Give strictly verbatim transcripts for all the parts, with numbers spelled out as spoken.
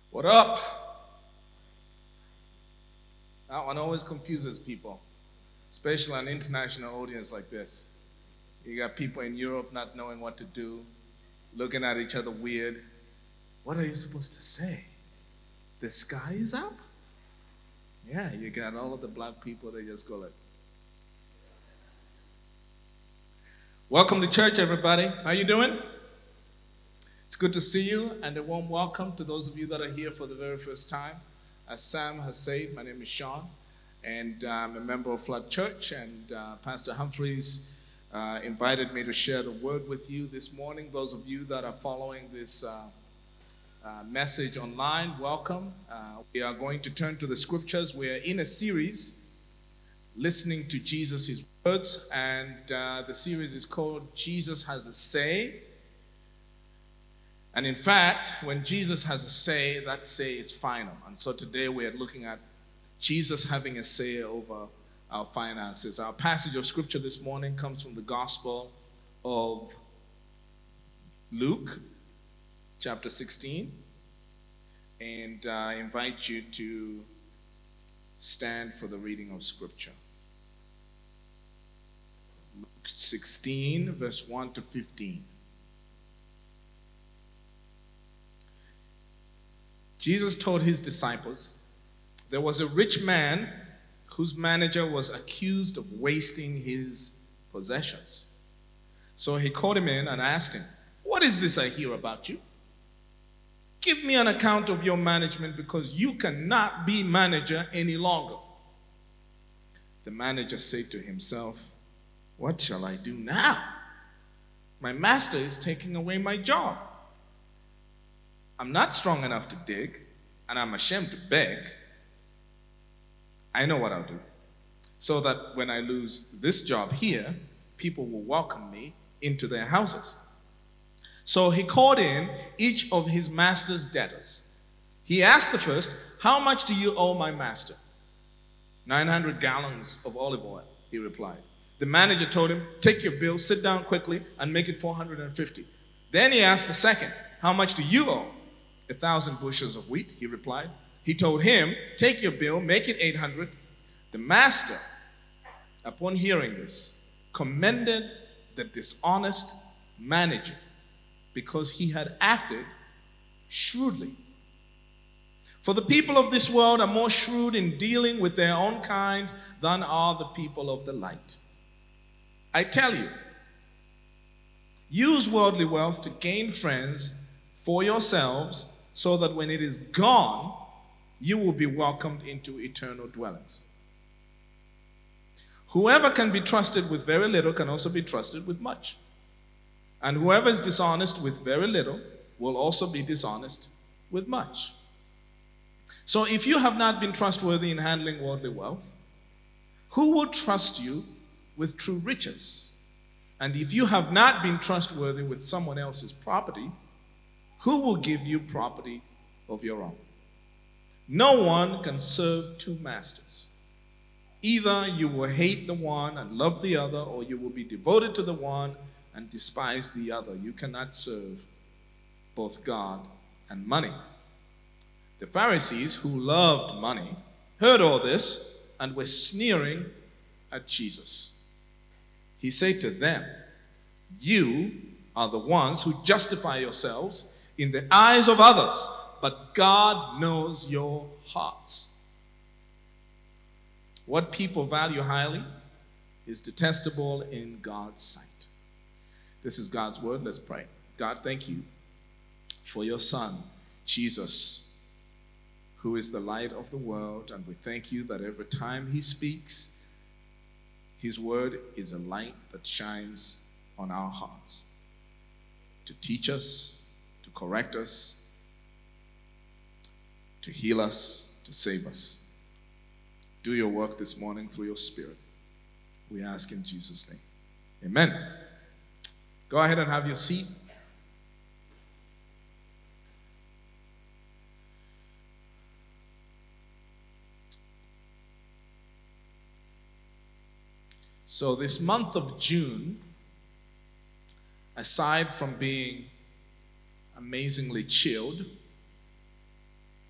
What up? That one always confuses people, especially an international audience like this. You got people in Europe not knowing what to do, looking at each other weird. What are you supposed to say? The sky is up? Yeah, you got all of the black people, they just go like, welcome to church, everybody. How you doing? It's good to see you, and a warm welcome to those of you that are here for the very first time. As Sam has said, my name is Sean, and I'm a member of Flood Church, and uh, Pastor Humphreys uh, invited me to share the word with you this morning. Those of you that are following this uh, uh, message online, welcome. Uh, we are going to turn to the scriptures. We are in a series listening to Jesus' words, and uh, the series is called Jesus Has a Say. And in fact, when Jesus has a say, that say is final. And so today we are looking at Jesus having a say over our finances. Our passage of scripture this morning comes from the Gospel of Luke, chapter sixteen. And I invite you to stand for the reading of scripture. Luke sixteen, verse one to fifteen. Jesus told his disciples, there was a rich man whose manager was accused of wasting his possessions. So he called him in and asked him, what is this I hear about you? Give me an account of your management, because you cannot be manager any longer. The manager said to himself, what shall I do now? My master is taking away my job. I'm not strong enough to dig, and I'm ashamed to beg. I know what I'll do, so that when I lose this job here, people will welcome me into their houses. So he called in each of his master's debtors. He asked the first, how much do you owe my master? nine hundred gallons of olive oil, he replied. The manager told him, take your bill, sit down quickly, and make it four hundred fifty. Then he asked the second, how much do you owe? A thousand bushels of wheat, he replied. He told him, take your bill, make it eight hundred. The master, upon hearing this, commended the dishonest manager because he had acted shrewdly. For the people of this world are more shrewd in dealing with their own kind than are the people of the light. I tell you, use worldly wealth to gain friends for yourselves, so that when it is gone, you will be welcomed into eternal dwellings. Whoever can be trusted with very little can also be trusted with much. And whoever is dishonest with very little will also be dishonest with much. So if you have not been trustworthy in handling worldly wealth, who will trust you with true riches? And if you have not been trustworthy with someone else's property, who will give you property of your own? No one can serve two masters. Either you will hate the one and love the other, or you will be devoted to the one and despise the other. You cannot serve both God and money. The Pharisees, who loved money, heard all this and were sneering at Jesus. He said to them, you are the ones who justify yourselves in the eyes of others, but God knows your hearts. What people value highly is detestable in God's sight. This is God's word. Let's pray. God, thank you for your Son, Jesus, who is the light of the world, and we thank you that every time he speaks, his word is a light that shines on our hearts to teach us, to correct us, to heal us, to save us. Do your work this morning through your Spirit. We ask in Jesus' name. Amen. Go ahead and have your seat. So this month of June, aside from being amazingly chilled,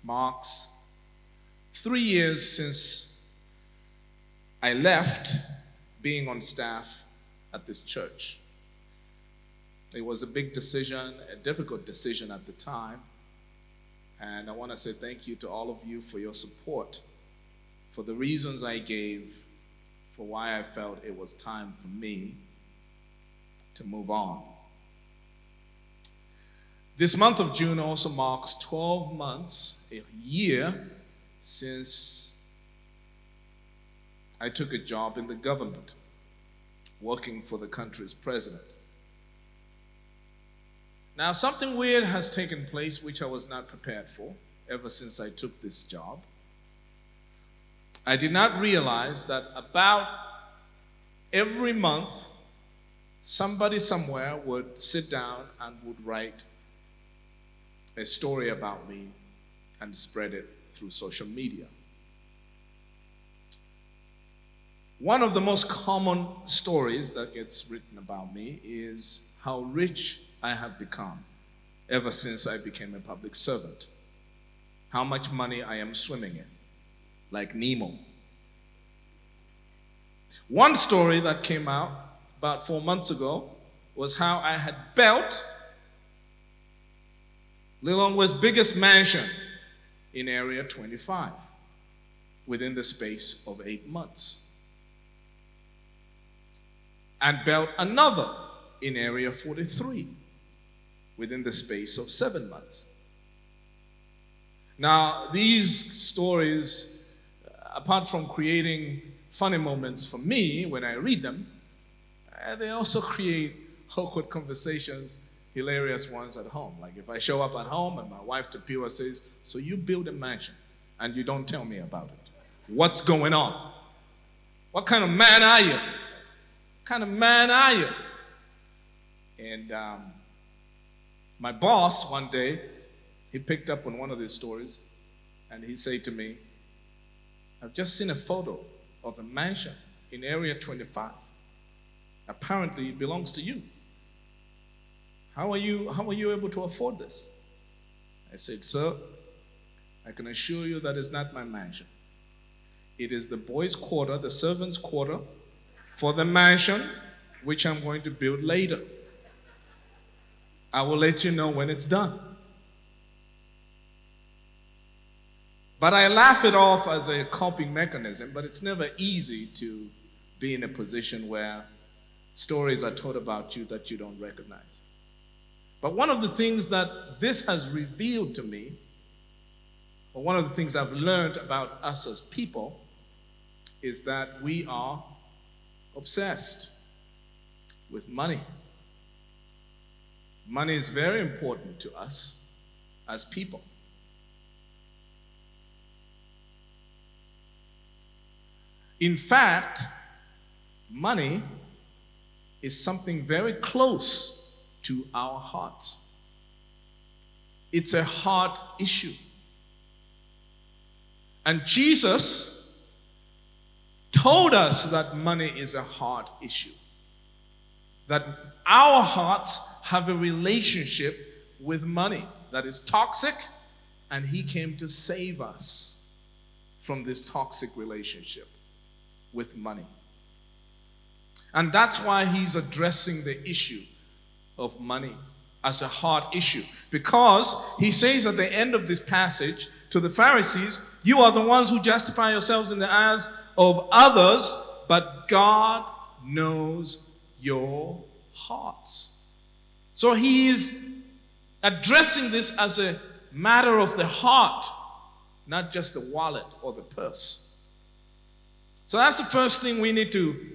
marks three years since I left being on staff at this church. It was a big decision, a difficult decision at the time. And I want to say thank you to all of you for your support, for the reasons I gave for why I felt it was time for me to move on. This month of June also marks twelve months, a year, since I took a job in the government, working for the country's president. Now, something weird has taken place which I was not prepared for ever since I took this job. I did not realize that about every month, somebody somewhere would sit down and would write a story about me and spread it through social media. One of the most common stories that gets written about me is how rich I have become ever since I became a public servant. How much money I am swimming in, like Nemo. One story that came out about four months ago was how I had built Lilongwe's biggest mansion in Area twenty-five within the space of eight months. And built another in Area forty-three within the space of seven months. Now, these stories, apart from creating funny moments for me when I read them, uh, they also create awkward conversations, hilarious ones at home. Like if I show up at home and my wife Tapua says, "So you build a mansion and you don't tell me about it. What's going on? What kind of man are you? What kind of man are you?" And um, my boss one day, he picked up on one of these stories and he said to me, "I've just seen a photo of a mansion in Area twenty-five. Apparently it belongs to you. How are you, how are you able to afford this?" I said, "Sir, I can assure you that is not my mansion. It is the boys' quarter, the servants' quarter for the mansion which I'm going to build later. I will let you know when it's done." But I laugh it off as a coping mechanism, but it's never easy to be in a position where stories are told about you that you don't recognize. But one of the things that this has revealed to me, or one of the things I've learned about us as people, is that we are obsessed with money. Money is very important to us as people. In fact, money is something very close to our hearts. It's a heart issue. And Jesus told us that money is a heart issue. That our hearts have a relationship with money that is toxic, and he came to save us from this toxic relationship with money. And that's why he's addressing the issue of money as a heart issue. Because he says at the end of this passage to the Pharisees, "You are the ones who justify yourselves in the eyes of others, but God knows your hearts." So he is addressing this as a matter of the heart, not just the wallet or the purse. So that's the first thing we need to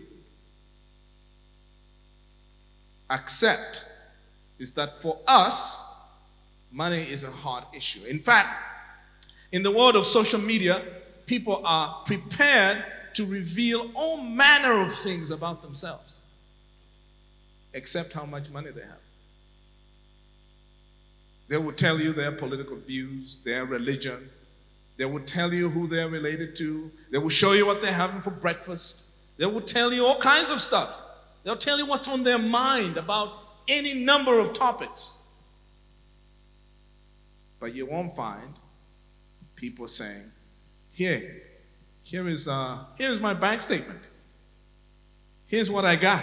accept, is that for us, money is a heart issue. In fact, in the world of social media, people are prepared to reveal all manner of things about themselves, except how much money they have. They will tell you their political views, their religion. They will tell you who they're related to. They will show you what they're having for breakfast. They will tell you all kinds of stuff. They'll tell you what's on their mind about any number of topics. But you won't find people saying, here, here is, uh, here's my bank statement. Here's what I got.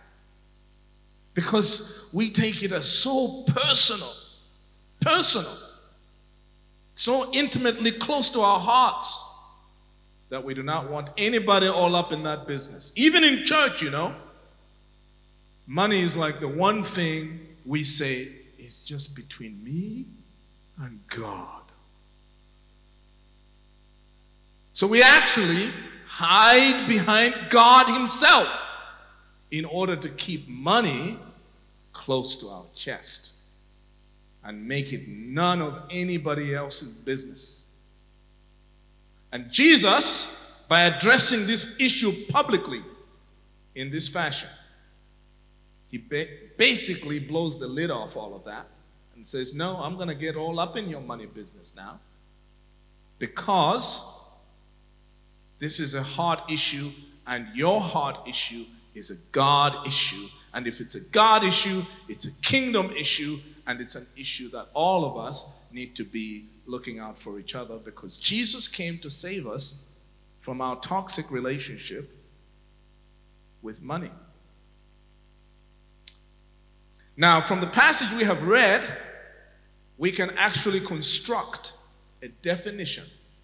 Because we take it as so personal, personal, so intimately close to our hearts that we do not want anybody all up in that business. Even in church, you know, money is like the one thing we say is just between me and God. So we actually hide behind God Himself in order to keep money close to our chest and make it none of anybody else's business. And Jesus, by addressing this issue publicly in this fashion, He ba- basically blows the lid off all of that and says, no, I'm going to get all up in your money business now, because this is a heart issue, and your heart issue is a God issue. And if it's a God issue, it's a kingdom issue, and it's an issue that all of us need to be looking out for each other, because Jesus came to save us from our toxic relationship with money. Now, from the passage we have read, we can actually construct a definition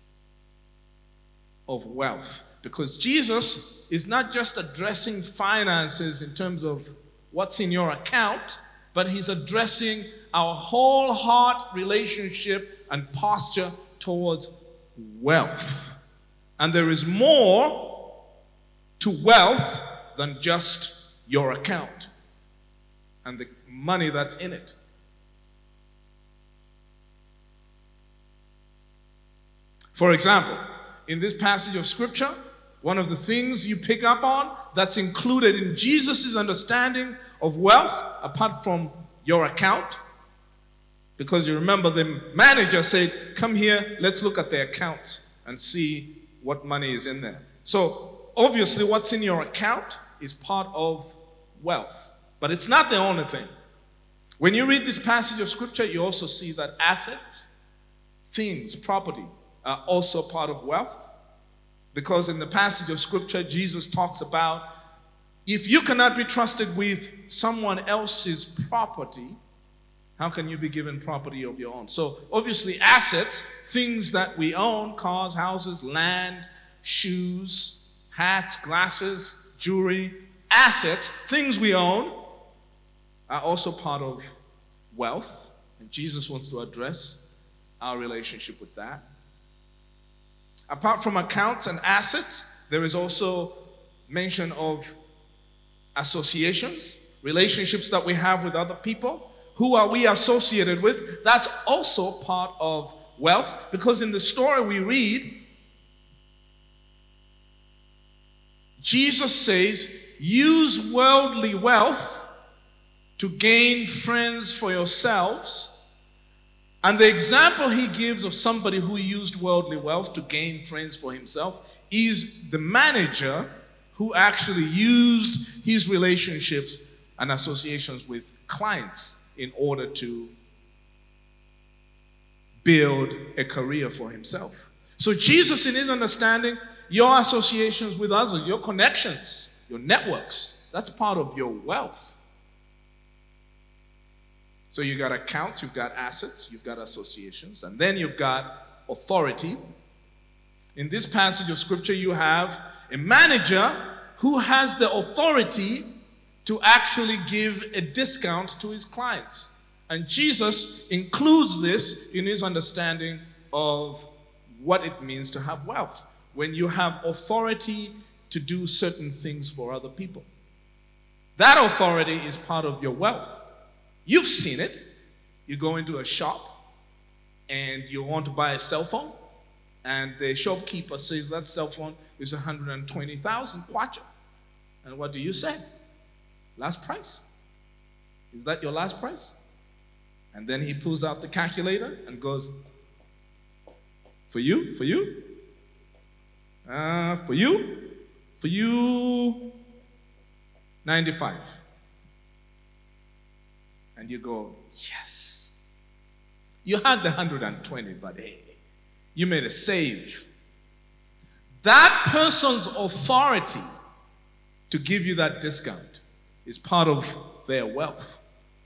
of wealth, because Jesus is not just addressing finances in terms of what's in your account, but He's addressing our whole heart relationship and posture towards wealth. And there is more to wealth than just your account and the money that's in it. For example, in this passage of Scripture, one of the things you pick up on that's included in Jesus' understanding of wealth, apart from your account, because you remember the manager said, come here, let's look at the accounts and see what money is in there. So obviously what's in your account is part of wealth, but it's not the only thing. When you read this passage of Scripture, you also see that assets, things, property are also part of wealth. Because in the passage of Scripture, Jesus talks about, if you cannot be trusted with someone else's property, how can you be given property of your own? So obviously assets, things that we own, cars, houses, land, shoes, hats, glasses, jewelry, assets, things we own are also part of wealth. And Jesus wants to address our relationship with that. Apart from accounts and assets, there is also mention of associations, relationships that we have with other people. Who are we associated with? That's also part of wealth, because in the story we read, Jesus says, use worldly wealth to gain friends for yourselves. And the example he gives of somebody who used worldly wealth to gain friends for himself is the manager who actually used his relationships and associations with clients in order to build a career for himself. So Jesus, in his understanding, your associations with others, your connections, your networks, that's part of your wealth. So you've got accounts, you've got assets, you've got associations, and then you've got authority. In this passage of Scripture, you have a manager who has the authority to actually give a discount to his clients. And Jesus includes this in his understanding of what it means to have wealth, when you have authority to do certain things for other people. That authority is part of your wealth. You've seen it. You go into a shop and you want to buy a cell phone, and the shopkeeper says that cell phone is one hundred twenty thousand kwacha. And what do you say? Last price. Is that your last price? And then he pulls out the calculator and goes, for you, for you, uh, for you, for you, ninety-five. And you go, yes. You had the one hundred twenty, but hey, You made a save. That person's authority to give you that discount is part of their wealth.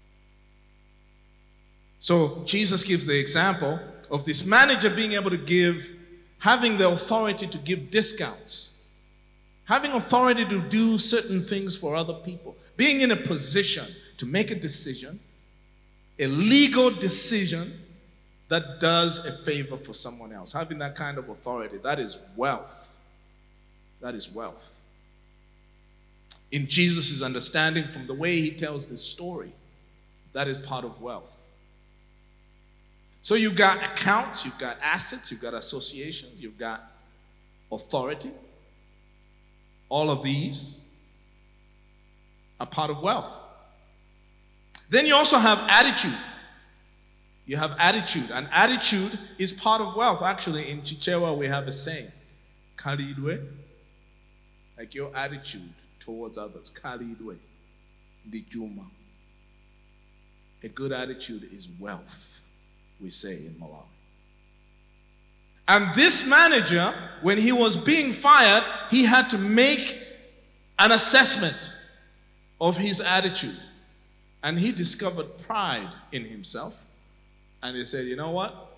So Jesus gives the example of this manager being able to give, having the authority to give discounts, having authority to do certain things for other people, being in a position to make a decision, a legal decision that does a favor for someone else. Having that kind of authority, that is wealth. That is wealth. In Jesus' understanding, from the way he tells this story, that is part of wealth. So you've got accounts, you've got assets, you've got associations, you've got authority. All of these are part of wealth. Then you also have attitude. You have attitude, and attitude is part of wealth. Actually, in Chichewa, we have a saying, Kalidwe, like your attitude towards others. Kalidwe, Dijuma. A good attitude is wealth, we say in Malawi. And this manager, when he was being fired, he had to make an assessment of his attitude. And he discovered pride in himself. And he said, you know what?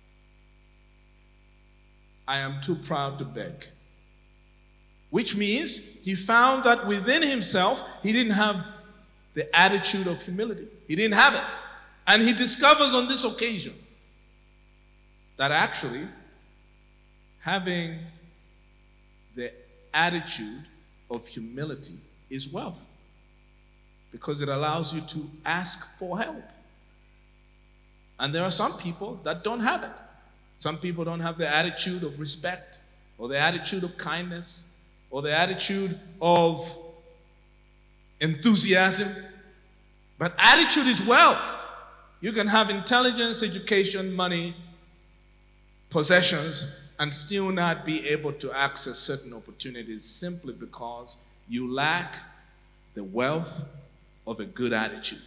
I am too proud to beg. Which means he found that within himself, he didn't have the attitude of humility. He didn't have it. And he discovers on this occasion that actually having the attitude of humility is wealth, because it allows you to ask for help. And there are some people that don't have it. Some people don't have the attitude of respect, or the attitude of kindness, or the attitude of enthusiasm. But attitude is wealth. You can have intelligence, education, money, possessions, and still not be able to access certain opportunities simply because you lack the wealth of a good attitude.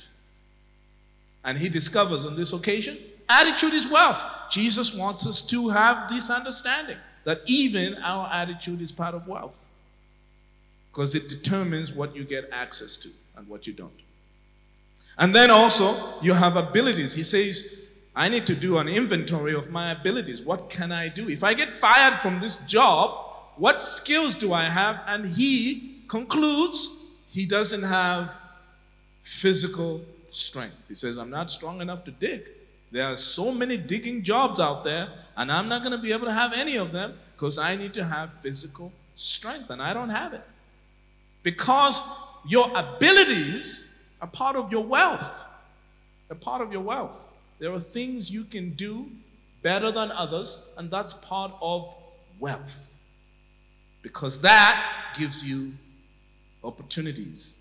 And he discovers on this occasion, attitude is wealth. Jesus wants us to have this understanding that even our attitude is part of wealth, because it determines what you get access to and what you don't. And then also, you have abilities. He says, I need to do an inventory of my abilities. What can I do? If I get fired from this job, what skills do I have? And he concludes he doesn't have physical strength. He says, I'm not strong enough to dig. There are so many digging jobs out there, and I'm not going to be able to have any of them because I need to have physical strength, and I don't have it. Because your abilities are part of your wealth. They're part of your wealth. There are things you can do better than others, and that's part of wealth. Because that gives you opportunities.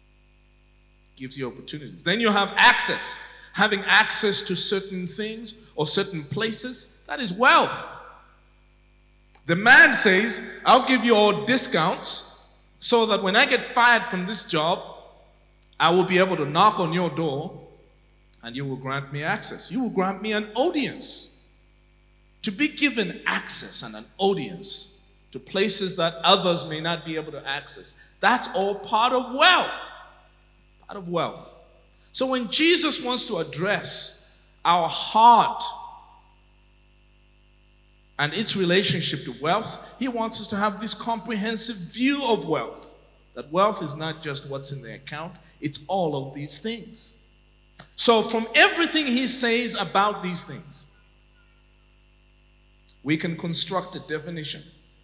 Gives you opportunities. Then you have access. Having access to certain things or certain places, that is wealth. The man says, I'll give you all discounts so that when I get fired from this job, I will be able to knock on your door and you will grant me access. You will grant me an audience. To be given access and an audience to places that others may not be able to access, that's all part of wealth. Part of wealth. So when Jesus wants to address our heart and its relationship to wealth, he wants us to have this comprehensive view of wealth. That wealth is not just what's in the account, it's all of these things. So from everything he says about these things, we can construct a definition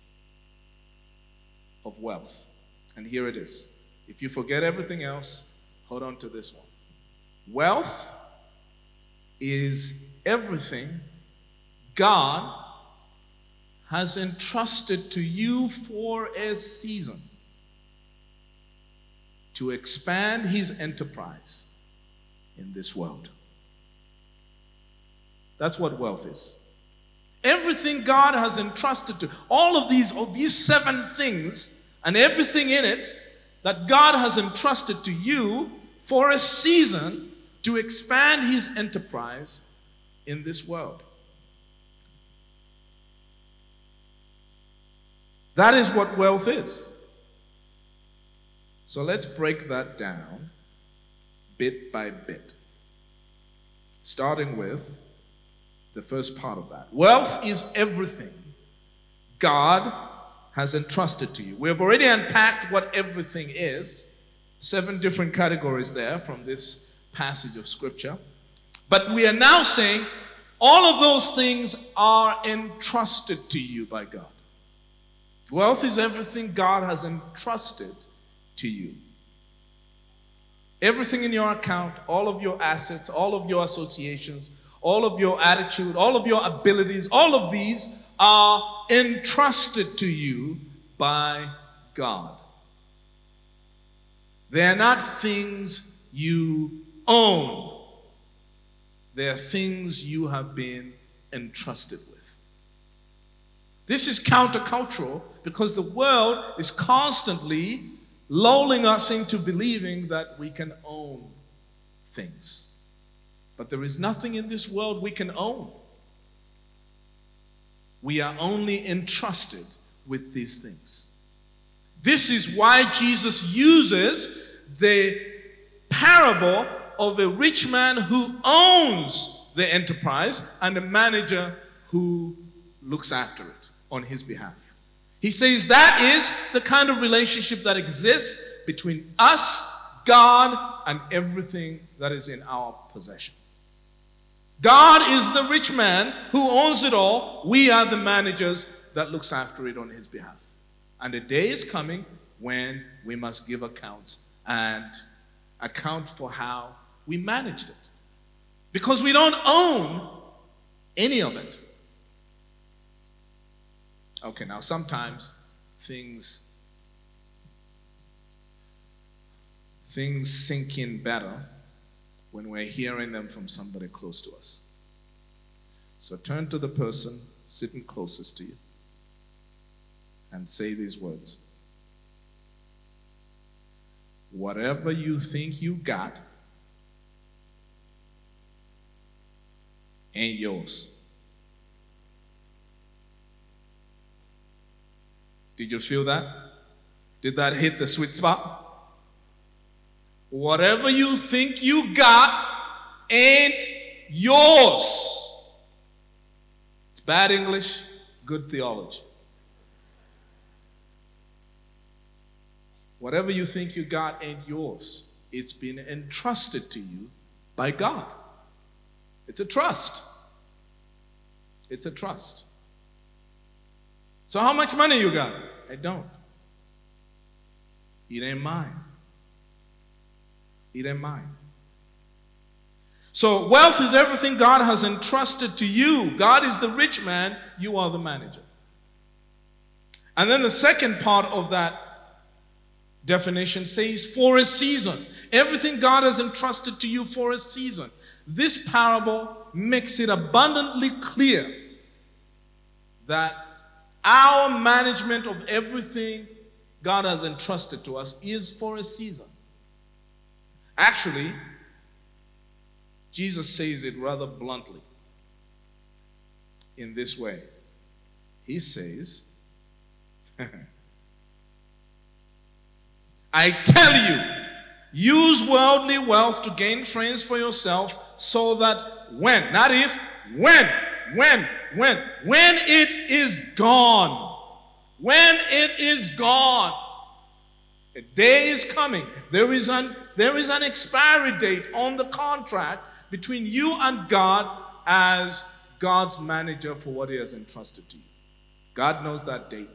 of wealth. And here it is. If you forget everything else, hold on to this one. Wealth is everything God has entrusted to you for a season to expand his enterprise in this world. That's what wealth is. Everything God has entrusted to, all of these, all these seven things and everything in it that God has entrusted to you for a season to expand his enterprise in this world. That is what wealth is. So let's break that down bit by bit. Starting with the first part of that. Wealth is everything God has entrusted to you. We have already unpacked what everything is. Seven different categories there from this passage of Scripture. But we are now saying all of those things are entrusted to you by God. Wealth is everything God has entrusted to you. Everything in your account, all of your assets, all of your associations, all of your attitude, all of your abilities, all of these are entrusted to you by God. They are not things you own. They are things you have been entrusted with. This is countercultural because the world is constantly lulling us into believing that we can own things. But there is nothing in this world we can own. We are only entrusted with these things. This is why Jesus uses the parable of a rich man who owns the enterprise and a manager who looks after it on his behalf. He says that is the kind of relationship that exists between us, God, and everything that is in our possession. God is the rich man who owns it all. We are the managers that looks after it on his behalf. And a day is coming when we must give accounts and account for how we managed it. Because we don't own any of it. Okay, now sometimes things things sink in better when we're hearing them from somebody close to us. So turn to the person sitting closest to you and say these words. Whatever you think you got ain't yours. Did you feel that? Did that hit the sweet spot? Whatever you think you got ain't yours. It's bad English, good theology. Whatever you think you got ain't yours. It's been entrusted to you by God. It's a trust. It's a trust. So how much money you got? I don't. It ain't mine. It ain't mine. So wealth is everything God has entrusted to you. God is the rich man. You are the manager. And then the second part of that definition says for a season. Everything God has entrusted to you for a season. This parable makes it abundantly clear that our management of everything God has entrusted to us is for a season. Actually, Jesus says it rather bluntly in this way. He says, I tell you, use worldly wealth to gain friends for yourself so that when, not if, when, when, when, when it is gone, when it is gone, a day is coming. There is an, there is an expiry date on the contract between you and God as God's manager for what he has entrusted to you. God knows that date.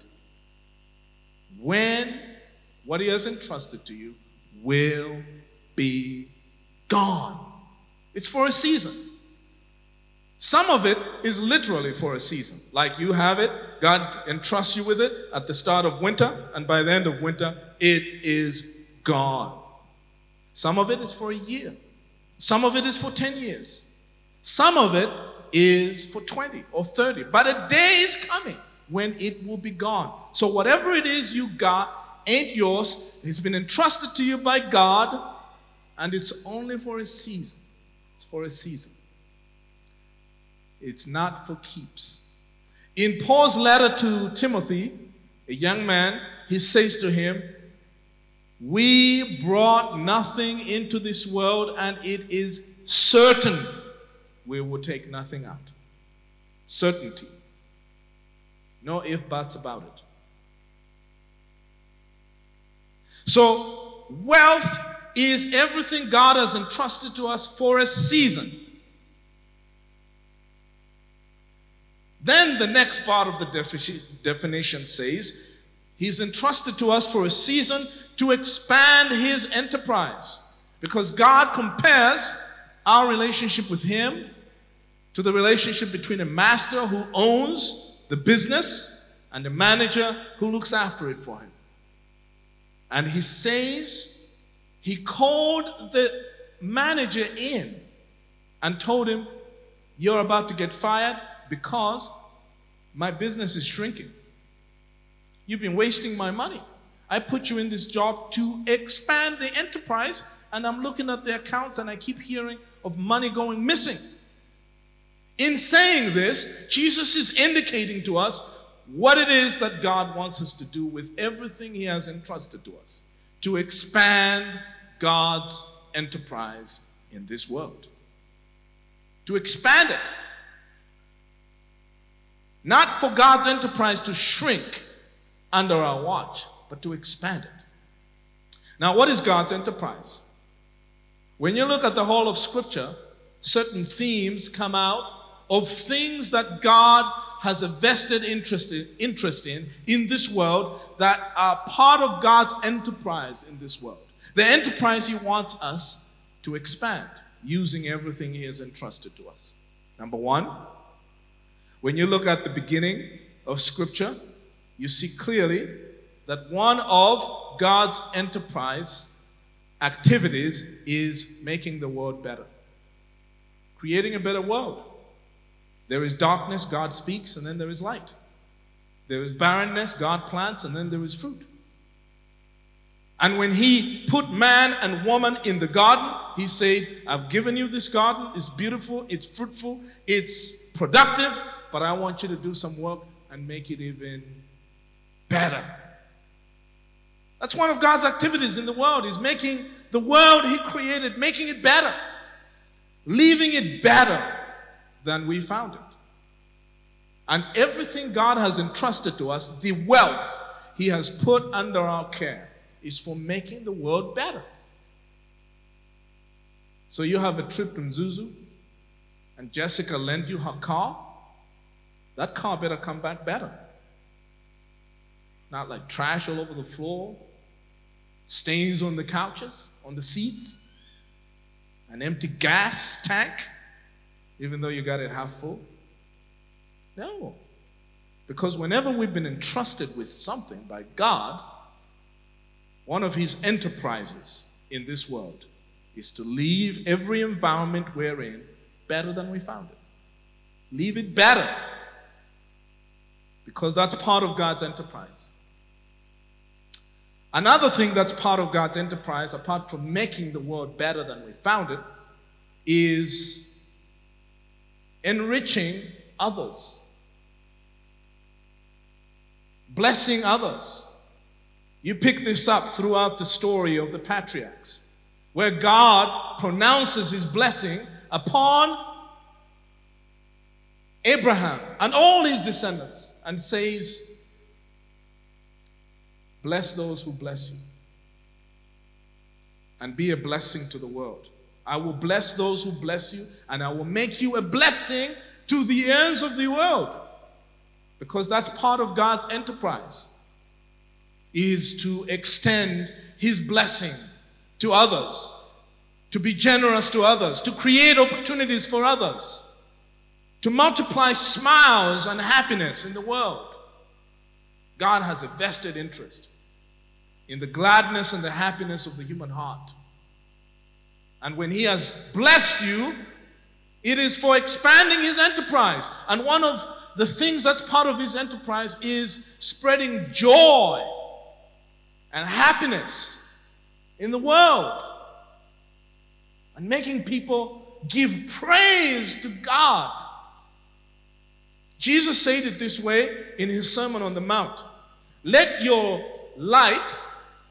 When what he has entrusted to you will be gone. It's for a season. Some of it is literally for a season. Like you have it, God entrusts you with it at the start of winter, and by the end of winter, it is gone. Some of it is for a year. Some of it is for ten years. Some of it is for twenty or thirty. But a day is coming when it will be gone. So whatever it is you got ain't yours. It's been entrusted to you by God, and it's only for a season. It's for a season. It's not for keeps. In Paul's letter to Timothy, a young man, he says to him, we brought nothing into this world, and it is certain we will take nothing out. Certainty. No ifs, buts about it. So, wealth is everything God has entrusted to us for a season. Then the next part of the defi- definition says, He's entrusted to us for a season to expand His enterprise. Because God compares our relationship with Him to the relationship between a master who owns the business and a manager who looks after it for him. And He says He called the manager in and told him, you're about to get fired because my business is shrinking. You've been wasting my money. I put you in this job to expand the enterprise, and I'm looking at the accounts and I keep hearing of money going missing. In saying this, Jesus is indicating to us what it is that God wants us to do with everything He has entrusted to us, to expand God's enterprise in this world. To expand it. Not for God's enterprise to shrink under our watch, but to expand it. Now, what is God's enterprise? When you look at the whole of Scripture, certain themes come out of things that God has a vested interest in, interest in in this world that are part of God's enterprise in this world. The enterprise He wants us to expand using everything He has entrusted to us. Number one, when you look at the beginning of Scripture, you see clearly that one of God's enterprise activities is making the world better. Creating a better world. There is darkness, God speaks, and then there is light. There is barrenness, God plants, and then there is fruit. And when He put man and woman in the garden, He said, I've given you this garden, it's beautiful, it's fruitful, it's productive, but I want you to do some work and make it even better. That's one of God's activities in the world, is making the world He created, making it better, leaving it better than we found it. And everything God has entrusted to us, the wealth He has put under our care, is for making the world better. So you have a trip to Mzuzu, and Jessica lent you her car. That car better come back better. Not like trash all over the floor, stains on the couches, on the seats, an empty gas tank, even though you got it half full. No. Because whenever we've been entrusted with something by God, one of His enterprises in this world is to leave every environment we're in better than we found it. Leave it better. Because that's part of God's enterprise. Another thing that's part of God's enterprise, apart from making the world better than we found it, is enriching others. Blessing others. You pick this up throughout the story of the patriarchs, where God pronounces His blessing upon Abraham and all his descendants and says, bless those who bless you and be a blessing to the world. I will bless those who bless you, and I will make you a blessing to the ends of the world. Because that's part of God's enterprise, is to extend His blessing to others, to be generous to others, to create opportunities for others, to multiply smiles and happiness in the world. God has a vested interest in the gladness and the happiness of the human heart. And when He has blessed you, it is for expanding His enterprise. And one of the things that's part of His enterprise is spreading joy and happiness in the world and making people give praise to God. Jesus said it this way in His Sermon on the Mount. Let your light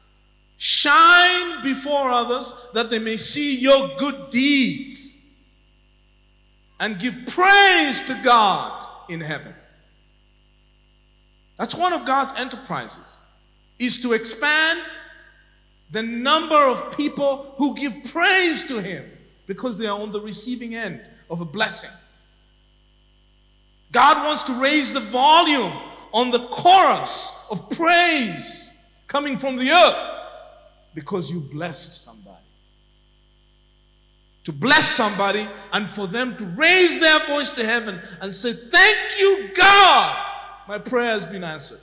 shine before others that they may see your good deeds and give praise to God in heaven. That's one of God's enterprises, is to expand the number of people who give praise to Him because they are on the receiving end of a blessing. God wants to raise the volume on the chorus of praise coming from the earth because you blessed somebody. To bless somebody and for them to raise their voice to heaven and say, "Thank you, God. My prayer has been answered."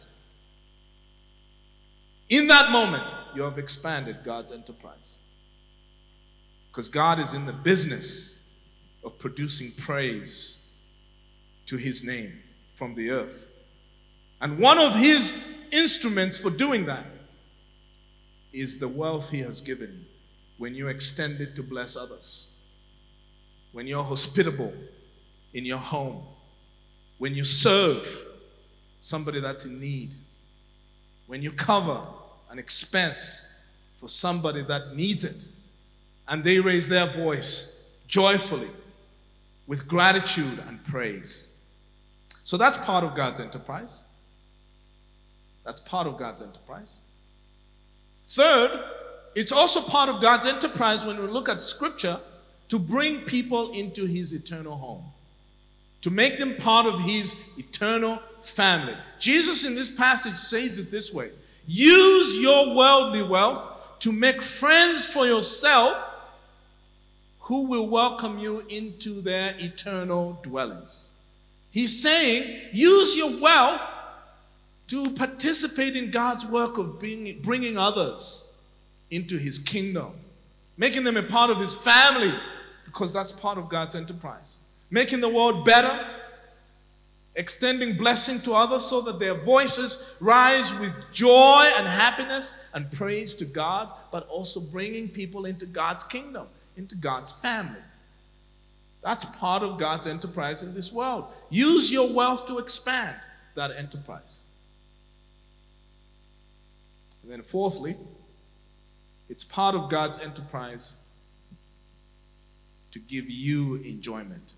In that moment, you have expanded God's enterprise. Because God is in the business of producing praise to His name from the earth. And one of His instruments for doing that is the wealth He has given you when you extend it to bless others. When you're hospitable in your home. When you serve somebody that's in need. When you cover an expense for somebody that needs it, and they raise their voice joyfully with gratitude and praise. So that's part of God's enterprise. That's part of God's enterprise. Third, it's also part of God's enterprise when we look at Scripture to bring people into His eternal home, to make them part of His eternal family. Jesus in this passage says it this way: use your worldly wealth to make friends for yourself who will welcome you into their eternal dwellings. He's saying, use your wealth to participate in God's work of being, bringing others into His kingdom, making them a part of His family, because that's part of God's enterprise. Making the world better, extending blessing to others so that their voices rise with joy and happiness and praise to God, but also bringing people into God's kingdom, into God's family. That's part of God's enterprise in this world. Use your wealth to expand that enterprise. And then fourthly, it's part of God's enterprise to give you enjoyment.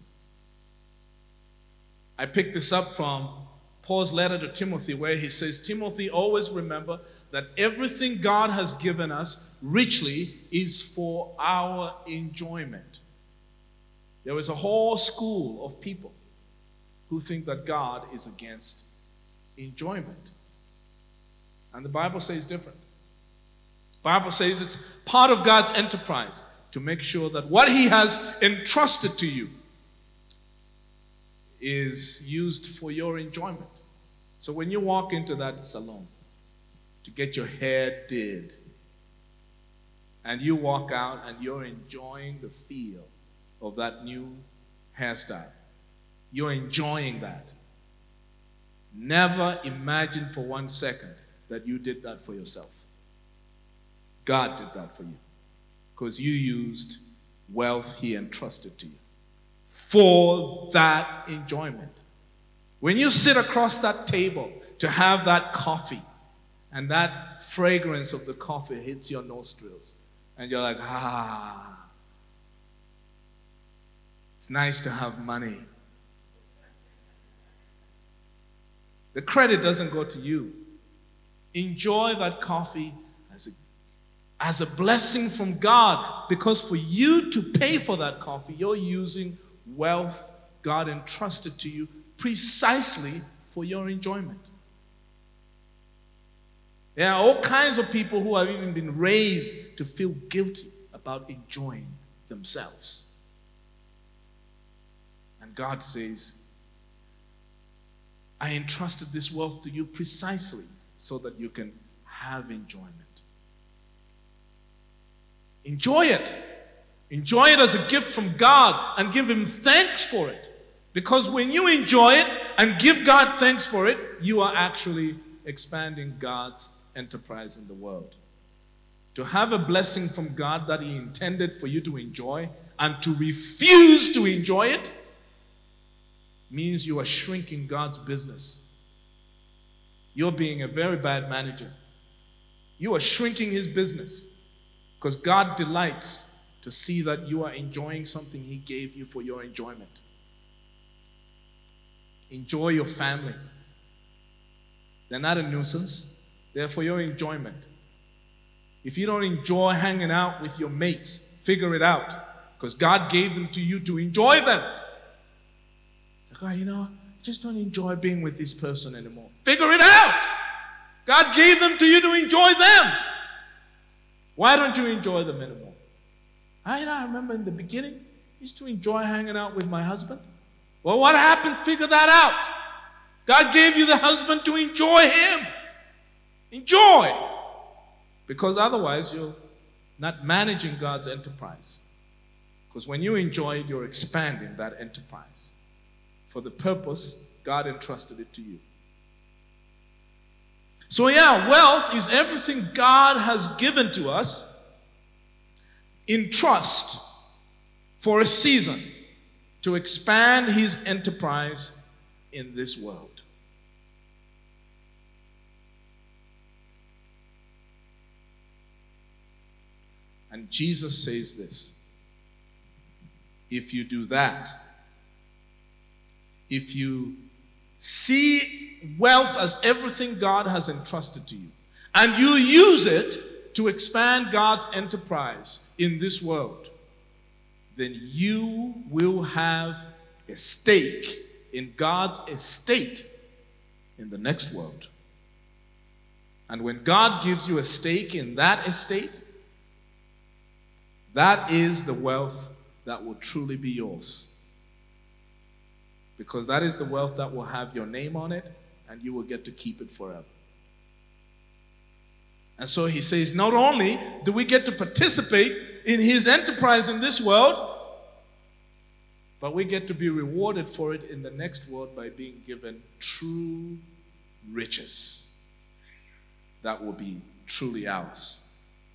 I picked this up from Paul's letter to Timothy, where he says, Timothy, always remember that everything God has given us richly is for our enjoyment. There is a whole school of people who think that God is against enjoyment. And the Bible says different. The Bible says it's part of God's enterprise to make sure that what He has entrusted to you is used for your enjoyment. So when you walk into that salon to get your hair did, and you walk out and you're enjoying the feel of that new hairstyle, you're enjoying that. Never imagine for one second that you did that for yourself. God did that for you, because you used wealth He entrusted to you for that enjoyment. When you sit across that table to have that coffee, and that fragrance of the coffee hits your nostrils, and you're like, ah, it's nice to have money. The credit doesn't go to you. Enjoy that coffee as a, as a blessing from God, because for you to pay for that coffee, you're using wealth God entrusted to you precisely for your enjoyment. There are all kinds of people who have even been raised to feel guilty about enjoying themselves. And God says, I entrusted this wealth to you precisely so that you can have enjoyment. Enjoy it. Enjoy it as a gift from God and give Him thanks for it. Because when you enjoy it and give God thanks for it, you are actually expanding God's enterprise in the world. To have a blessing from God that He intended for you to enjoy and to refuse to enjoy it means you are shrinking God's business. you're being a very bad manager. You are shrinking his business because God delights to see that you are enjoying something he gave you for your enjoyment. Enjoy your family. They're not a nuisance. They're for your enjoyment. If you don't enjoy hanging out with your mates, figure it out because God gave them to you to enjoy them. Like, oh, you know, I just don't enjoy being with this person anymore. Figure it out. God gave them to you to enjoy them. Why don't you enjoy them anymore? I, I remember in the beginning, I used to enjoy hanging out with my husband. Well, what happened? Figure that out. God gave you the husband to enjoy him. Enjoy. Because otherwise, you're not managing God's enterprise. Because when you enjoy it, you're expanding that enterprise for the purpose God entrusted it to you. So yeah, wealth is everything God has given to us in trust for a season to expand his enterprise in this world. And Jesus says this: if you do that, if you see wealth as everything God has entrusted to you, and you use it to expand God's enterprise in this world, then you will have a stake in God's estate in the next world. And when God gives you a stake in that estate, that is the wealth that will truly be yours. Because that is the wealth that will have your name on it, and you will get to keep it forever. And so he says, not only do we get to participate in his enterprise in this world, but we get to be rewarded for it in the next world by being given true riches that will be truly ours.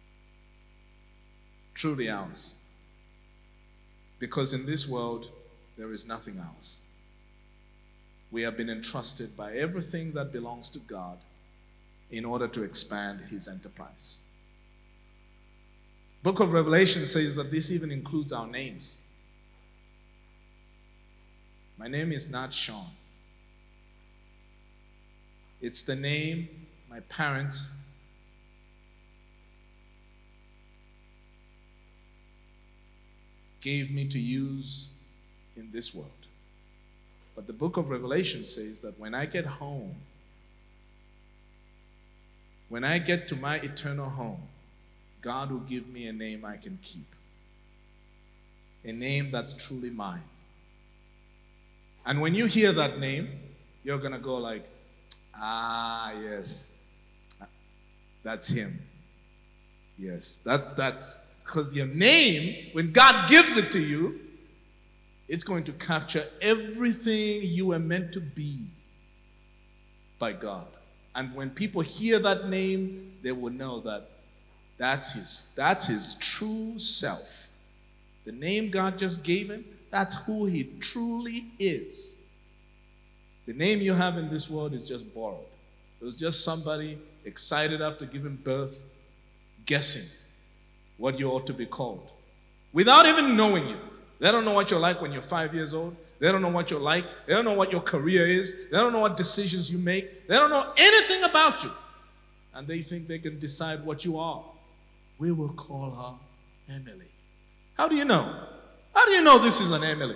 Truly ours. Because in this world, there is nothing ours. We have been entrusted by everything that belongs to God in order to expand his enterprise. Book of Revelation says that this even includes our names. My name is not Sean. It's the name my parents gave me to use in this world. But the book of Revelation says that when I get home, when I get to my eternal home, God will give me a name I can keep. A name that's truly mine. And when you hear that name, you're going to go like, ah, yes, that's him. Yes, that that's, because your name, when God gives it to you, it's going to capture everything you were meant to be by God. And when people hear that name, they will know that that's his, that's his true self. The name God just gave him, that's who he truly is. The name you have in this world is just borrowed. It was just somebody excited after giving birth, guessing what you ought to be called, without even knowing you. They don't know what you're like when you're five years old. They don't know what you're like. They don't know what your career is. They don't know what decisions you make. They don't know anything about you. And they think they can decide what you are. We will call her Emily. How do you know? How do you know this is an Emily?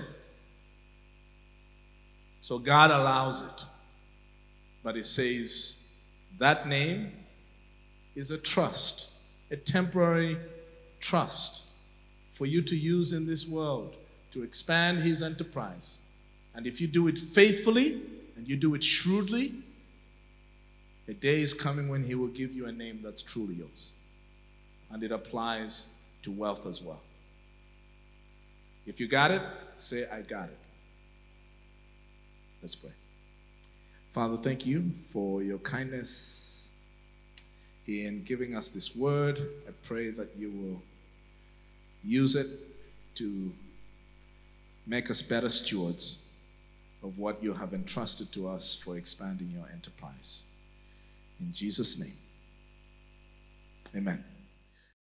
So God allows it. But it says that name is a trust, a temporary trust for you to use in this world to expand his enterprise. And if you do it faithfully and you do it shrewdly, a day is coming when he will give you a name that's truly yours. And it applies to wealth as well. If you got it, say, I got it. Let's pray. Father, thank you for your kindness in giving us this word. I pray that you will use it to make us better stewards of what you have entrusted to us for expanding your enterprise. In Jesus' name. Amen.